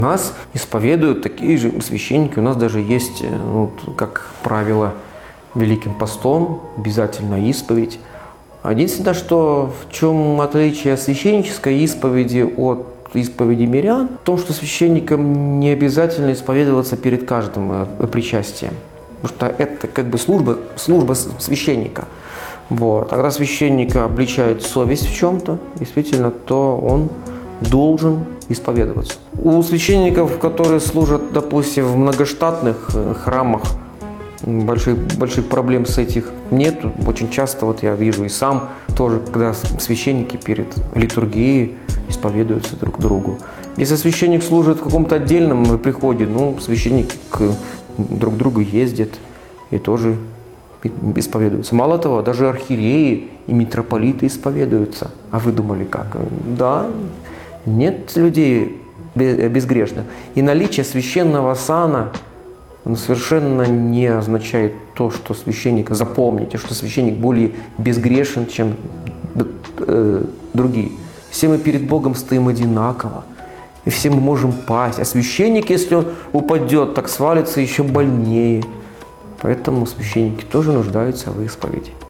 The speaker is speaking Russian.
У нас исповедуют такие же священники. У нас даже есть, как правило, Великим постом обязательно исповедь. Единственное, что в чем отличие священнической исповеди от исповеди мирян, в том, что священникам не обязательно исповедоваться перед каждым причастием. Потому что это служба священника. А когда священника обличает совесть в чем-то, действительно, то он должен исповедоваться. У священников, которые служат, допустим, в многоштатных храмах, больших проблем с этим нет. Очень часто я вижу и сам тоже, когда священники перед литургией исповедуются друг другу. Если священник служит в каком-то отдельном приходе, священники друг к другу ездят и тоже исповедуются. Мало того, даже архиереи и митрополиты исповедуются. А вы думали как? Да, нет людей безгрешных. И наличие священного сана совершенно не означает то, что священник, запомните, что священник более безгрешен, чем другие. Все мы перед Богом стоим одинаково. И все мы можем пасть. А священник, если он упадет, так свалится еще больнее. Поэтому священники тоже нуждаются в исповеди.